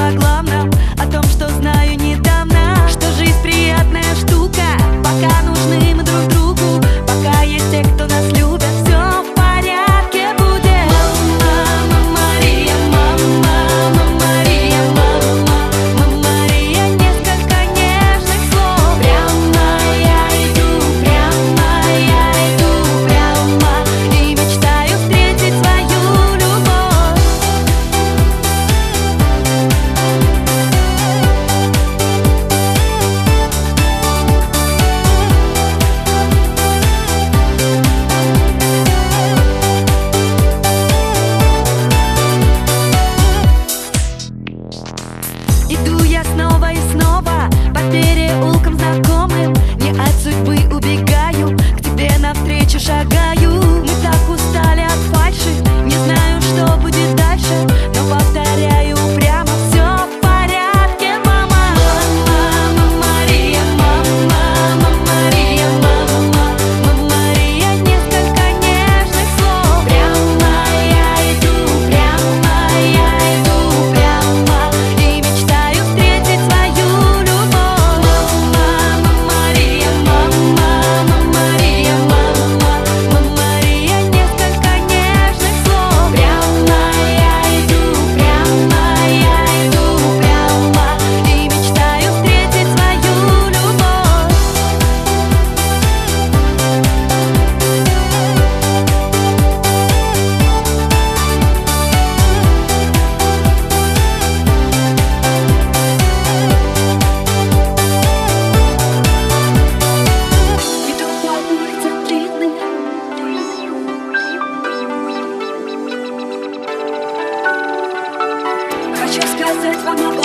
о главном, о том, что знаю недавно, что жизнь приятная штука, пока нужны мы друг другу, пока есть те, кто нас любит, все в порядке будет. Мама Мария, мама Мария, мама Мария, несколько нежных слов. Прямо я иду прямо, и мечтаю встретить свою любовь. Иду я снова и снова по переулкам знакомым, не от судьбы убегаю, к тебе навстречу шагаю. Мы так устали от фальши, не знаю, что будет дальше, но повторяю прямо: все в порядке, мама. Мама Мария, мама Мария, мама Мария, несколько нежных слов. Прямо я иду прямо, и мечтаю встретить свою любовь. Мама Мария, мама Мария, мама Мария, несколько нежных слов. Прямо я иду прямо, и мечтаю встретить свою любовь. Иду по улицам длинным, хочу сказать вам об